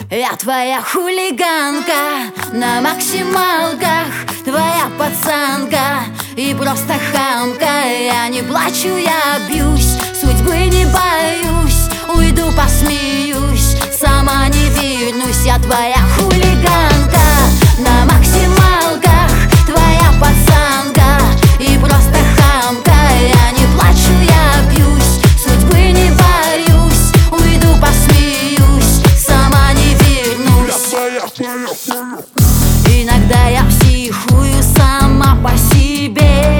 Я твоя хулиганка на максималках, твоя пацанка и просто хамка. Я не плачу, я бьюсь, судьбы не боюсь, уйду, посмеюсь, сама не вернусь. Я твоя хулиганка на максималках, твоя пацанка и просто хамка. Я не плачу, я бьюсь, судьбы не боюсь, уйду, посмеюсь, сама не вернусь. Иногда я психую сама по себе.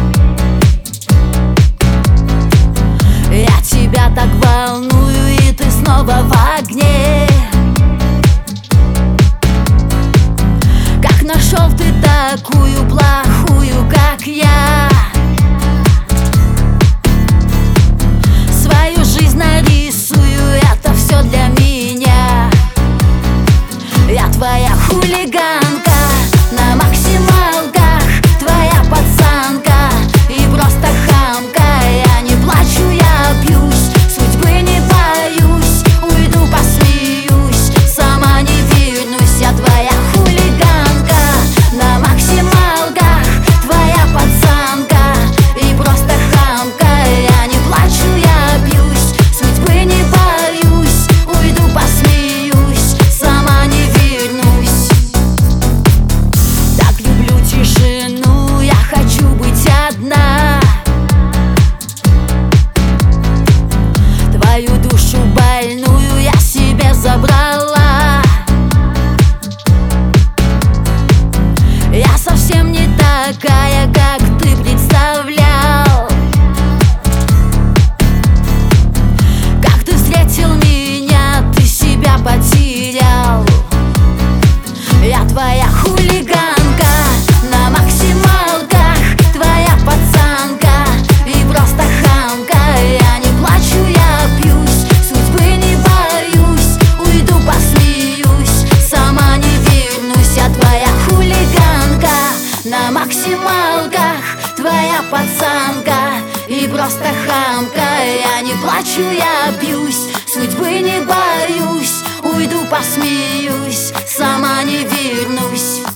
Я тебя так волную, и ты снова в огне. Как нашел ты такую плохую, как я? Свою жизнь нарисую, это все для меня. Я твоя хулиганка на максималках, твоя пацанка и просто хамка. Я не плачу, я бьюсь, судьбы не боюсь, уйду, посмеюсь, сама не вернусь. Я твоя хулиганка на максималках, твоя пацанка и просто хамка. Я не плачу, я бьюсь, судьбы не боюсь, уйду, посмеюсь, сама не вернусь. Так люблю тишину, я хочу быть одна. Твою душу больную я себе забрала. Я совсем не такая, как ты представлял. Как ты встретил меня, ты себя потерял. Я твоя хулиганка на максималках, твоя пацанка и просто хамка. Я не плачу, я бьюсь, судьбы не боюсь, уйду, посмеюсь, сама не вернусь. Я твоя хулиганка на максималках, твоя пацанка и просто хамка. Я не плачу, я бьюсь, судьбы не боюсь, уйду, посмеюсь, сама не вернусь.